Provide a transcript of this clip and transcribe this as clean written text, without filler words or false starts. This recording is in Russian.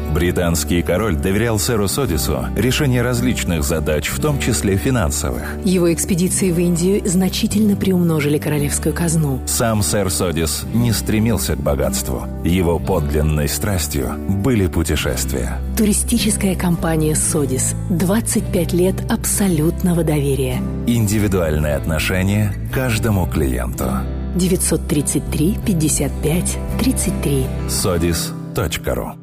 Британский король доверял сэру Содису решение различных задач, в том числе финансовых. Его экспедиции в Индию значительно приумножили королевскую казну. Сам сэр Содис не стремился к богатству. Его подлинной страстью были путешествия. Туристическая компания «Содис». 25 лет абсолютного доверия. Индивидуальное отношение к каждому клиенту. 933 55 33. sodis.ru